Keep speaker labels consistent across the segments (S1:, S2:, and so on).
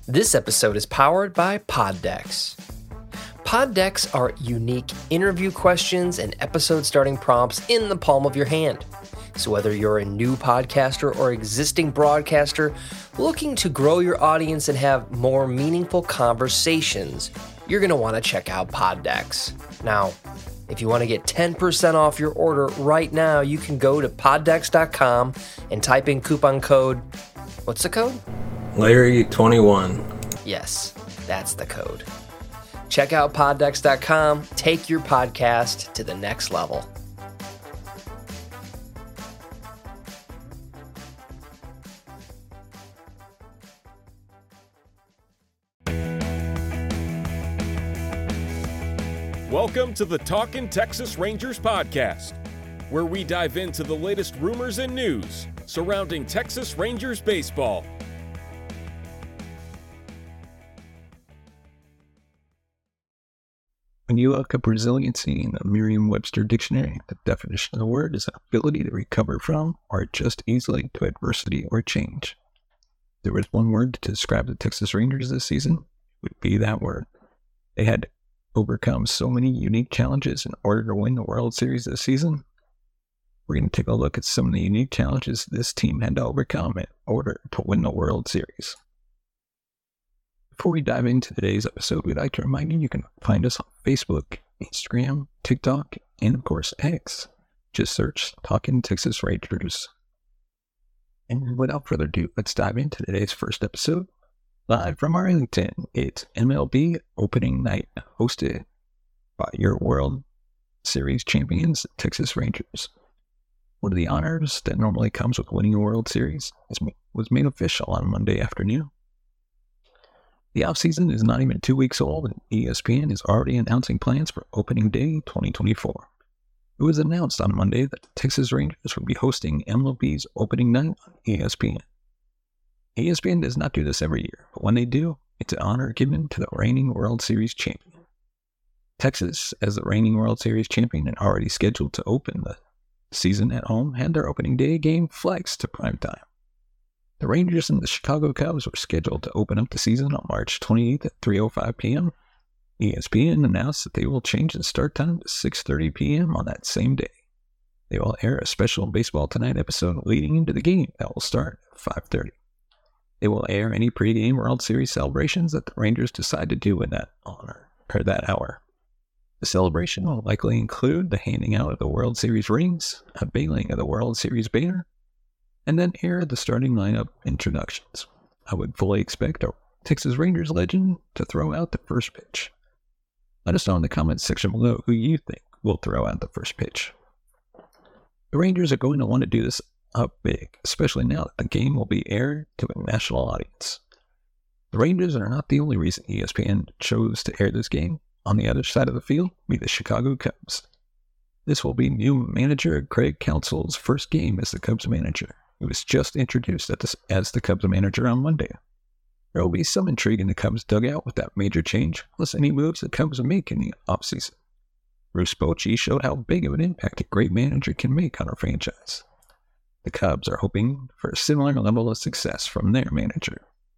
S1: This episode is powered by Poddex. Poddex are unique interview questions and episode starting prompts in the palm of your hand. So whether you're a new podcaster or existing broadcaster looking to grow your audience and have more meaningful conversations, you're going to want to check out Poddex. Now, if you want to get 10% off your order right now, you can go to poddex.com and type in coupon code. What's the code?
S2: Larry21.
S1: Yes, that's the code. Check out poddex.com. Take your podcast to the next level.
S3: Welcome to the Talkin' Texas Rangers podcast, where we dive into the latest rumors and news surrounding Texas Rangers baseball.
S4: When you look up resiliency in the Merriam-Webster dictionary, the definition of the word is an ability to recover from or adjust easily to adversity or change. If there was one word to describe the Texas Rangers this season, it would be that word. They had to overcome so many unique challenges in order to win the World Series this season. We're going to take a look at some of the unique challenges this team had to overcome in order to win the World Series. Before we dive into today's episode, we'd like to remind you can find us on Facebook, Instagram, TikTok, and of course X. Just search Talkin' Texas Rangers. And without further ado, let's dive into today's first episode. Live from Arlington, it's MLB opening night, hosted by your World Series champions, Texas Rangers. One of the honors that normally comes with winning a World Series was made official on Monday afternoon. The offseason is not even 2 weeks old, and ESPN is already announcing plans for opening day 2024. It was announced on Monday that the Texas Rangers would be hosting MLB's opening night on ESPN. ESPN does not do this every year, but when they do, it's an honor given to the reigning World Series champion. Texas, as the reigning World Series champion and already scheduled to open the season at home, had their opening day game flexed to primetime. The Rangers and the Chicago Cubs were scheduled to open up the season on March 28th at 3:05 p.m. ESPN announced that they will change the start time to 6:30 p.m. on that same day. They will air a special Baseball Tonight episode leading into the game that will start at 5:30. They will air any pregame World Series celebrations that the Rangers decide to do in that hour. The celebration will likely include the handing out of the World Series rings, unveiling of the World Series banner, and then air the starting lineup introductions. I would fully expect a Texas Rangers legend to throw out the first pitch. Let us know in the comments section below who you think will throw out the first pitch. The Rangers are going to want to do this up big, especially now that the game will be aired to a national audience. The Rangers are not the only reason ESPN chose to air this game. On the other side of the field be the Chicago Cubs. This will be new manager Craig Counsell's first game as the Cubs manager. He was just introduced as the Cubs manager on Monday. There will be some intrigue in the Cubs dugout with that major change, plus any moves the Cubs make in the offseason. Bruce Bochy showed how big of an impact a great manager can make on our franchise. The Cubs are hoping for a similar level of success from their manager.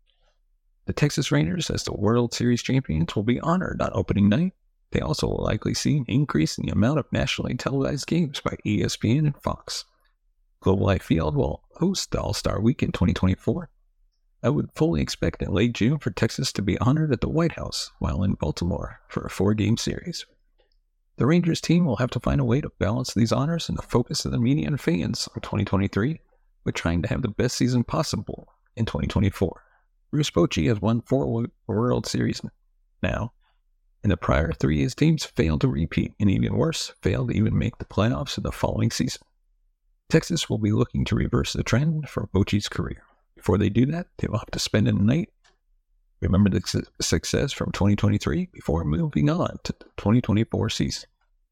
S4: The Texas Rangers, as the World Series champions, will be honored on opening night. They also will likely see an increase in the amount of nationally televised games by ESPN and Fox. Global Life Field will host the All-Star Weekend 2024. I would fully expect in late June for Texas to be honored at the White House while in Baltimore for a 4-game series. The Rangers team will have to find a way to balance these honors and the focus of the media and fans on 2023 with trying to have the best season possible in 2024. Bruce Bochy has won 4 World Series now. In the prior 3, his teams failed to repeat, and even worse, failed to even make the playoffs in the following season. Texas will be looking to reverse the trend for Bochy's career. Before they do that, they will have to spend a night, remember the success from 2023 before moving on to the 2024 season.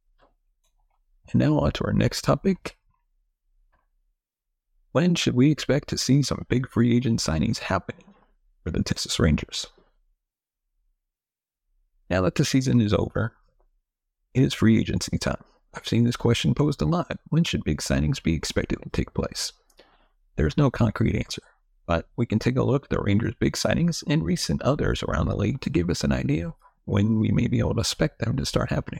S4: And now on to our next topic. When should we expect to see some big free agent signings happening for the Texas Rangers? Now that the season is over, it is free agency time. I've seen this question posed a lot. When should big signings be expected to take place? There is no concrete answer. But we can take a look at the Rangers' big signings and recent others around the league to give us an idea of when we may be able to expect them to start happening.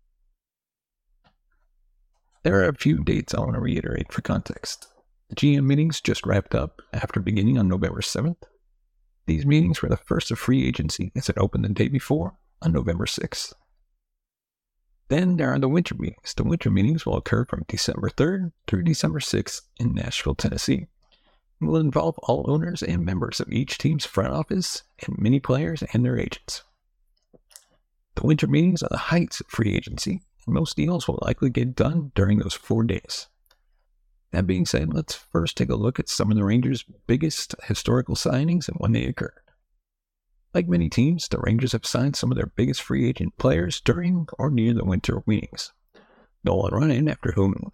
S4: There are a few dates I want to reiterate for context. The GM meetings just wrapped up after beginning on November 7th. These meetings were the first of free agency as it opened the day before on November 6th. Then there are the winter meetings. The winter meetings will occur from December 3rd through December 6th in Nashville, Tennessee. It will involve all owners and members of each team's front office and many players and their agents. The winter meetings are the heights of free agency, and most deals will likely get done during those 4 days. That being said, let's first take a look at some of the Rangers' biggest historical signings and when they occurred. Like many teams, the Rangers have signed some of their biggest free agent players during or near the winter meetings. Nolan Ryan, after whom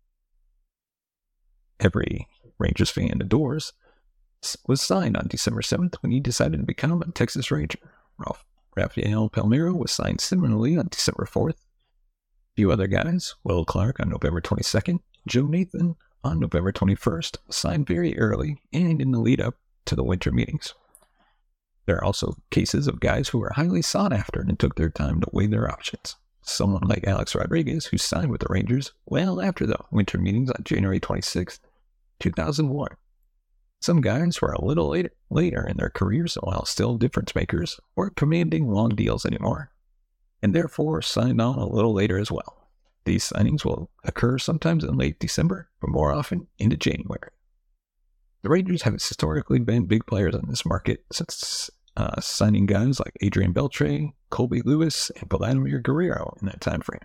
S4: every Rangers fan adores, was signed on December 7th when he decided to become a Texas Ranger. Rafael Palmeiro was signed similarly on December 4th. A few other guys, Will Clark on November 22nd, Joe Nathan on November 21st, signed very early and in the lead up to the winter meetings. There are also cases of guys who were highly sought after and took their time to weigh their options. Someone like Alex Rodriguez, who signed with the Rangers well after the winter meetings on January 26, 2001. Some guys were a little later in their careers while still difference makers weren't commanding long deals anymore, and therefore signed on a little later as well. These signings will occur sometimes in late December, but more often into January. The Rangers have historically been big players in this market since signing guys like Adrian Beltre, Colby Lewis, and Vladimir Guerrero in that time frame.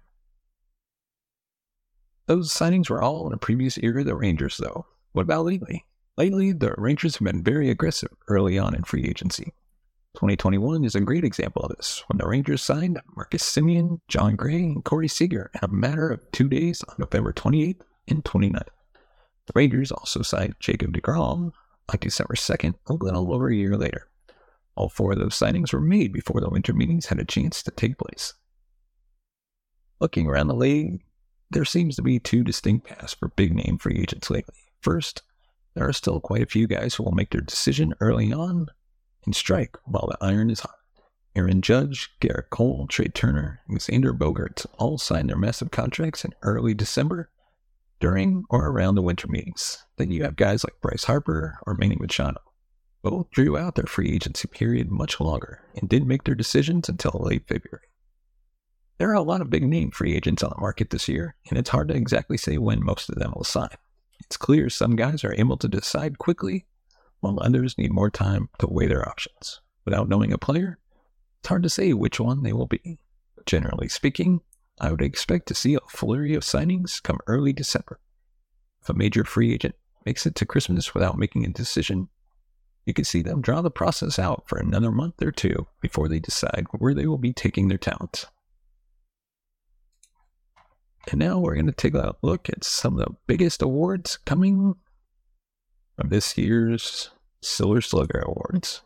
S4: Those signings were all in a previous era of the Rangers, though. What about lately? Lately, the Rangers have been very aggressive early on in free agency. 2021 is a great example of this, when the Rangers signed Marcus Semien, John Gray, and Corey Seager in a matter of 2 days on November 28th and 29th. The Rangers also signed Jacob deGrom on December 2nd, a little over a year later. All 4 of those signings were made before the winter meetings had a chance to take place. Looking around the league, there seems to be 2 distinct paths for big-name free agents lately. First, there are still quite a few guys who will make their decision early on and strike while the iron is hot. Aaron Judge, Garrett Cole, Trey Turner, and Xander Bogaerts all signed their massive contracts in early December, during or around the winter meetings. Then you have guys like Bryce Harper or Manny Machado. Both drew out their free agency period much longer and didn't make their decisions until late February. There are a lot of big-name free agents on the market this year, and it's hard to exactly say when most of them will sign. It's clear some guys are able to decide quickly, while others need more time to weigh their options. Without knowing a player, it's hard to say which one they will be. But generally speaking, I would expect to see a flurry of signings come early December. If a major free agent makes it to Christmas without making a decision, you can see them draw the process out for another month or 2 before they decide where they will be taking their talent. And now we're going to take a look at some of the biggest awards coming from this year's Silver Slugger Awards.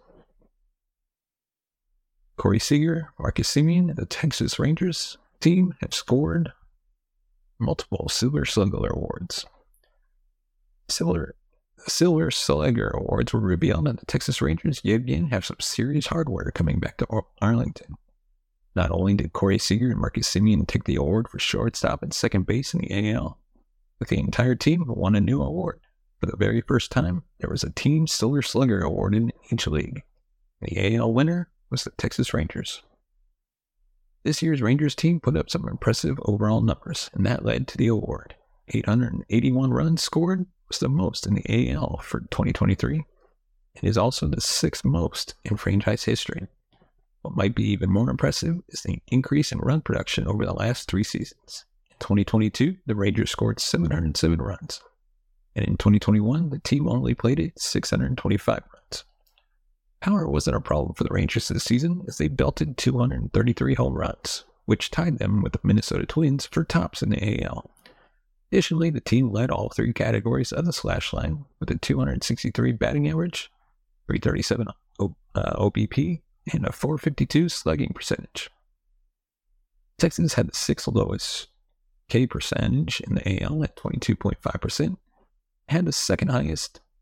S4: Corey Seager, Marcus Semien, and the Texas Rangers team have scored multiple Silver Slugger Awards. Silver Slugger Awards were revealed that the Texas Rangers yet again have some serious hardware coming back to Arlington. Not only did Corey Seager and Marcus Semien take the award for shortstop and second base in the AL, but the entire team won a new award. For the very first time, there was a Team Silver Slugger award in each league. The AL winner was the Texas Rangers. This year's Rangers team put up some impressive overall numbers, and that led to the award. 881 runs scored was the most in the AL for 2023. It is also the 6th most in franchise history. What might be even more impressive is the increase in run production over the last 3 seasons. In 2022, the Rangers scored 707 runs. And in 2021, the team only played at 625 runs. Power wasn't a problem for the Rangers this season as they belted 233 home runs, which tied them with the Minnesota Twins for tops in the AL. Additionally, the team led all 3 categories of the slash line with a 263 batting average, 337 OBP, and a 452 slugging percentage. Texans had the 6th lowest K percentage in the AL at 22.5%, had the 2nd highest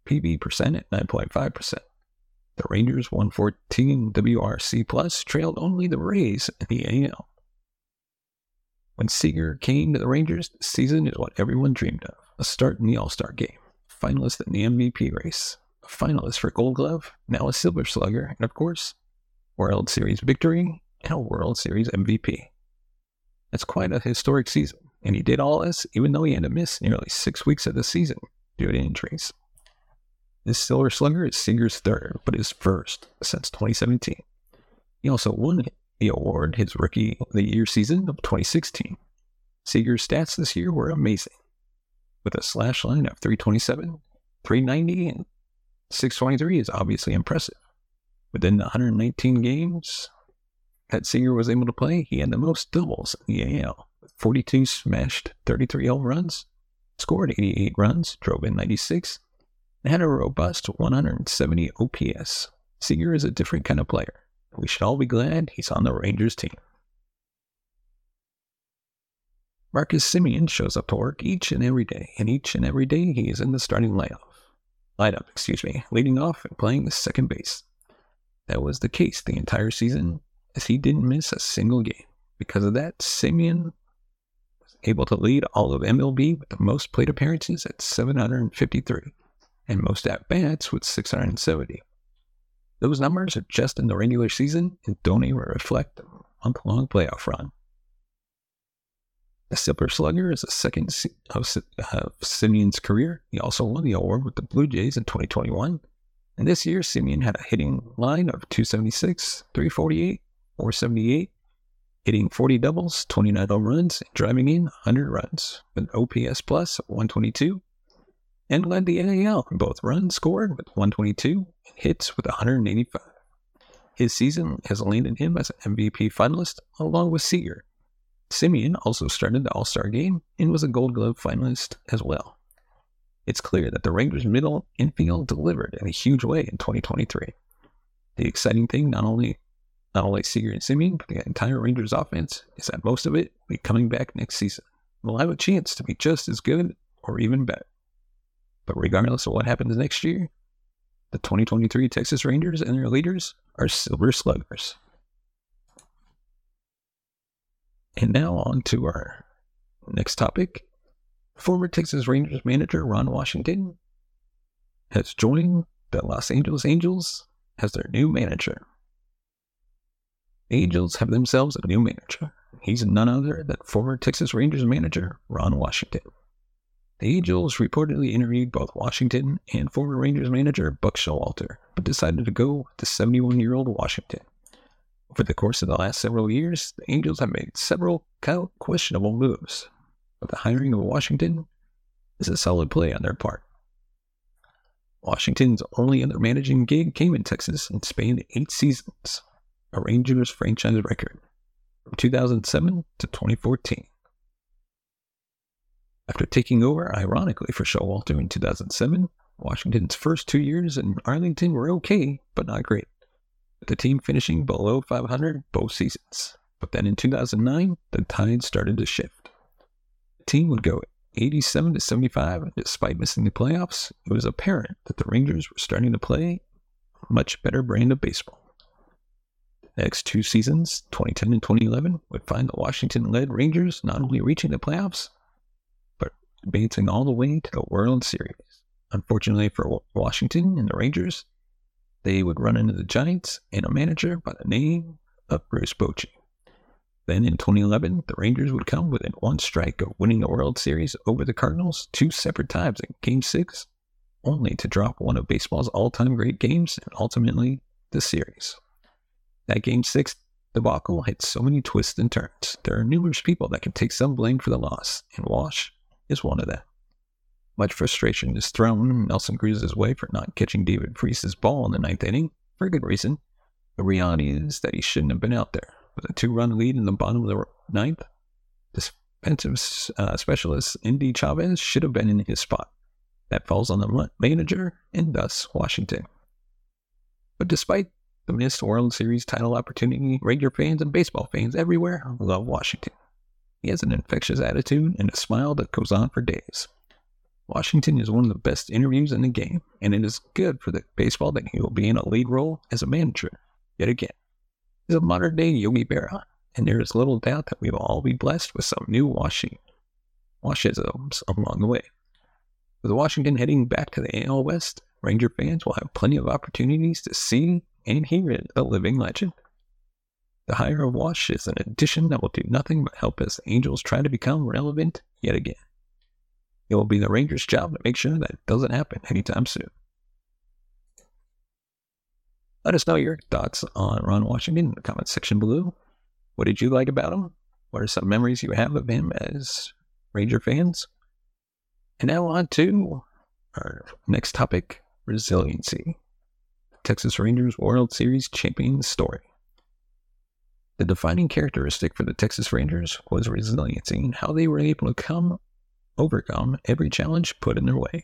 S4: PB percent at 9.5%. The Rangers' 114 WRC Plus trailed only the Rays in the AL. When Seager came to the Rangers, the season is what everyone dreamed of. A start in the All-Star game, a finalist in the MVP race, a finalist for Gold Glove, now a Silver Slugger, and of course, World Series victory and a World Series MVP. That's quite a historic season, and he did all this even though he had to miss nearly 6 weeks of the season due to injuries. This Silver Slugger is Seager's third, but his first since 2017. He also won the award his Rookie of the Year season of 2016. Seager's stats this year were amazing, with a slash line of 327, 390, and 623 is obviously impressive. Within the 119 games that Seager was able to play, he had the most doubles in the AL, with 42 smashed 33 home runs, scored 88 runs, drove in 96, and had a robust 170 OPS. Seager is a different kind of player. We should all be glad he's on the Rangers team. Marcus Semien shows up to work each and every day, and each and every day he is in the starting lineup, leading off and playing the second base. That was the case the entire season, as he didn't miss a single game. Because of that, Semien was able to lead all of MLB with the most plate appearances at 753, and most at-bats with 670. Those numbers are just in the regular season and don't even reflect the month-long playoff run. The Silver Slugger is the second of Semien's career. He also won the award with the Blue Jays in 2021. And this year, Semien had a hitting line of 276, 348, 478, hitting 40 doubles, 29 home runs, and driving in 100 runs, with an OPS plus of 122, and led the AL in both runs scored with 122 and hits with 185. His season has landed him as an MVP finalist along with Seager. Semien also started the All-Star game and was a Gold Glove finalist as well. It's clear that the Rangers' middle infield delivered in a huge way in 2023. The exciting thing, not only Seager and Semien, but the entire Rangers offense, is that most of it will be coming back next season. We'll have a chance to be just as good or even better. But regardless of what happens next year, the 2023 Texas Rangers and their leaders are Silver Sluggers. And now on to our next topic. Former Texas Rangers manager Ron Washington has joined the Los Angeles Angels as their new manager. The Angels have themselves a new manager. He's none other than former Texas Rangers manager Ron Washington. The Angels reportedly interviewed both Washington and former Rangers manager Buck Showalter, but decided to go with the 71-year-old Washington. Over the course of the last several years, the Angels have made several questionable moves, but the hiring of Washington is a solid play on their part. Washington's only other managing gig came in Texas and spanned 8 seasons, a Rangers franchise record, from 2007 to 2014. After taking over, ironically, for Showalter in 2007, Washington's first 2 years in Arlington were okay, but not great, with the team finishing below 500 both seasons. But then in 2009, the tide started to shift. The team would go 87 to 75, and despite missing the playoffs, it was apparent that the Rangers were starting to play a much better brand of baseball. The next 2 seasons, 2010 and 2011, would find the Washington-led Rangers not only reaching the playoffs, but advancing all the way to the World Series. Unfortunately for Washington and the Rangers, they would run into the Giants and a manager by the name of Bruce Bochy. Then in 2011, the Rangers would come within 1 strike of winning the World Series over the Cardinals 2 separate times in Game 6, only to drop one of baseball's all-time great games and ultimately the series. That Game 6 debacle had so many twists and turns. There are numerous people that can take some blame for the loss, and Wash is one of them. Much frustration is thrown Nelson Cruz's way for not catching David Freese's ball in the 9th inning, for a good reason. The reality is that he shouldn't have been out there. With a 2-run lead in the bottom of the 9th, defensive specialist Indy Chavez should have been in his spot. That falls on the manager and thus Washington. But despite the missed World Series title opportunity, Ranger fans and baseball fans everywhere love Washington. He has an infectious attitude and a smile that goes on for days. Washington is one of the best interviews in the game, and it is good for the baseball that he will be in a lead role as a manager. Yet again, he's a modern-day Yogi Berra, and there is little doubt that we will all be blessed with some new washisms along the way. With Washington heading back to the AL West, Ranger fans will have plenty of opportunities to see and hear the living legend. The hire of Wash is an addition that will do nothing but help as the Angels try to become relevant yet again. It will be the Rangers' job to make sure that it doesn't happen anytime soon. Let us know your thoughts on Ron Washington in the comments section below. What did you like about him? What are some memories you have of him as Ranger fans? And now on to our next topic, resiliency. The Texas Rangers World Series champion story. The defining characteristic for the Texas Rangers was resiliency and how they were able to overcome every challenge put in their way.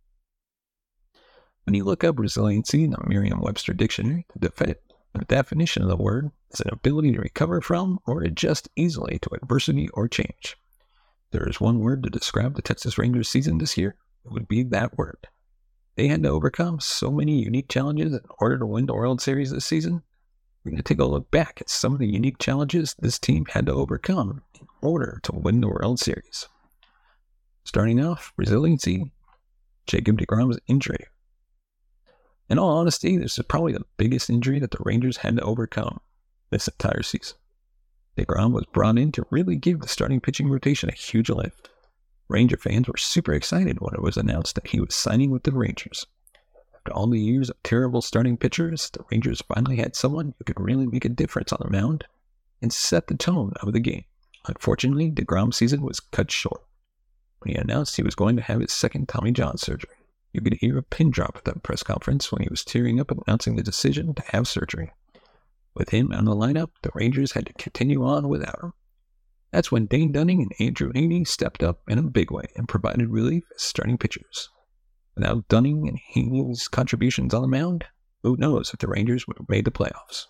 S4: When you look up resiliency in the Merriam-Webster dictionary, the definition of the word is an ability to recover from or adjust easily to adversity or change. There is one word to describe the Texas Rangers season this year, it would be that word. They had to overcome so many unique challenges in order to win the World Series this season. We're going to take a look back at some of the unique challenges this team had to overcome in order to win the World Series. Starting off, resiliency, Jacob deGrom's injury. In all honesty, this is probably the biggest injury that the Rangers had to overcome this entire season. deGrom was brought in to really give the starting pitching rotation a huge lift. Ranger fans were super excited when it was announced that he was signing with the Rangers. After all the years of terrible starting pitchers, the Rangers finally had someone who could really make a difference on the mound and set the tone of the game. Unfortunately, deGrom's season was cut short. When he announced he was going to have his second Tommy John surgery, you could hear a pin drop at that press conference when he was tearing up announcing the decision to have surgery. With him on the lineup, the Rangers had to continue on without him. That's when Dane Dunning and Andrew Heaney stepped up in a big way and provided relief as starting pitchers. Without Dunning and Heaney's contributions on the mound, who knows if the Rangers would have made the playoffs.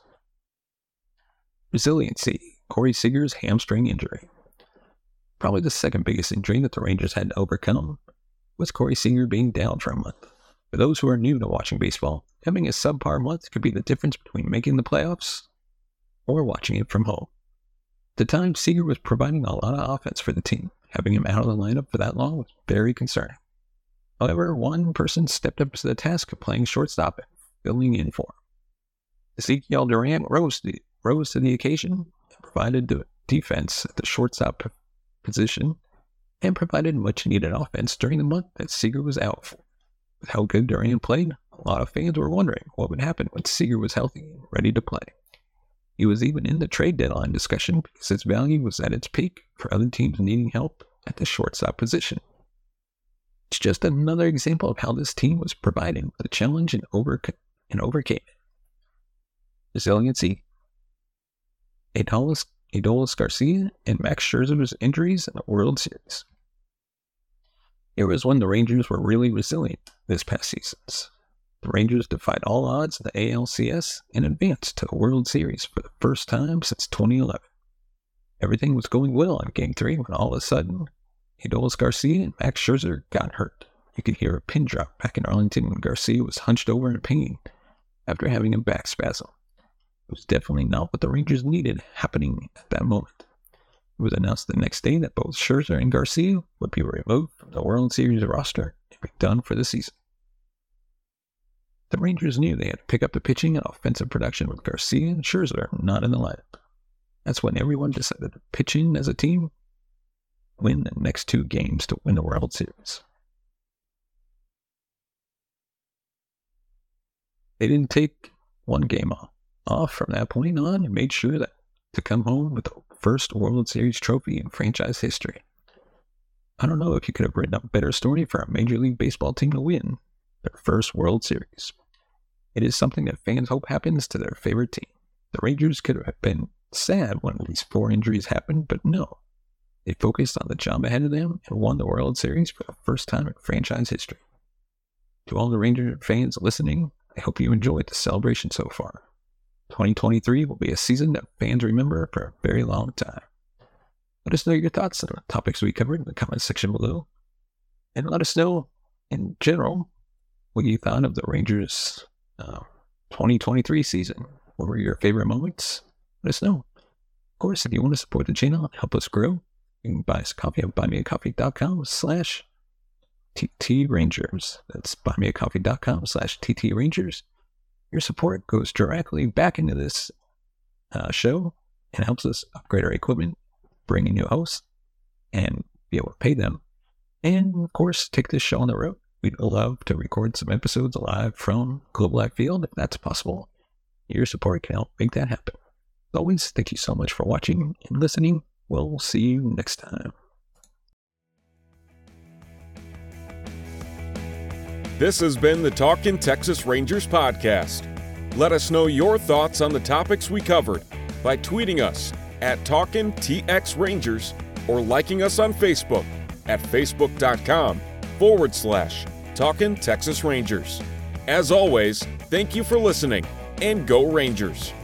S4: Resiliency, Corey Seager's hamstring injury. Probably the second biggest injury that the Rangers had to overcome was Corey Seager being down for a month. For those who are new to watching baseball, having a subpar month could be the difference between making the playoffs or watching it from home. At the time, Seager was providing a lot of offense for the team. Having him out of the lineup for that long was very concerning. However, one person stepped up to the task of playing shortstop and filling in for him. Ezekiel Duran rose to the occasion and provided the defense at the shortstop position and provided much-needed offense during the month that Seager was out for. With how good Duran played, a lot of fans were wondering what would happen when Seager was healthy and ready to play. He was even in the trade deadline discussion because his value was at its peak for other teams needing help at the shortstop position. It's just another example of how this team was providing the challenge and overcame it. Resiliency. Adolis Garcia and Max Scherzer's injuries in the World Series. It was when the Rangers were really resilient this past season. The Rangers defied all odds in the ALCS and advanced to the World Series for the first time since 2011. Everything was going well in Game 3 when all of a sudden, Adolis Garcia and Max Scherzer got hurt. You could hear a pin drop back in Arlington when Garcia was hunched over in pain after having a back spasm. It was definitely not what the Rangers needed happening at that moment. It was announced the next day that both Scherzer and Garcia would be removed from the World Series roster and be done for the season. The Rangers knew they had to pick up the pitching and offensive production with Garcia and Scherzer not in the lineup. That's when everyone decided to pitch in as a team, win the next 2 games to win the World Series. They didn't take one game off from that point on and made sure that to come home with the first World Series trophy in franchise history. I don't know if you could have written a better story for a Major League Baseball team to win their first World Series. It is something that fans hope happens to their favorite team. The Rangers could have been sad when these 4 injuries happened, but no. They focused on the job ahead of them and won the World Series for the first time in franchise history. To all the Ranger fans listening, I hope you enjoyed the celebration so far. 2023 will be a season that fans remember for a very long time. Let us know your thoughts on the topics we covered in the comments section below. And let us know, in general, what you thought of the Rangers 2023 season. What were your favorite moments? Let us know. Of course, if you want to support the channel and help us grow, you can buy us a coffee at buymeacoffee.com/TTRangers. That's buymeacoffee.com/TTRangers. Your support goes directly back into this show and helps us upgrade our equipment, bring in new hosts, and be able to pay them. And, of course, take this show on the road. We'd love to record some episodes live from Global Life Field if that's possible. Your support can help make that happen. As always, thank you so much for watching and listening. We'll see you next time.
S3: This has been the Talkin' Texas Rangers podcast. Let us know your thoughts on the topics we covered by tweeting us at TalkinTXRangers or liking us on Facebook at facebook.com/Talkin' Texas Rangers. As always, thank you for listening, and go Rangers!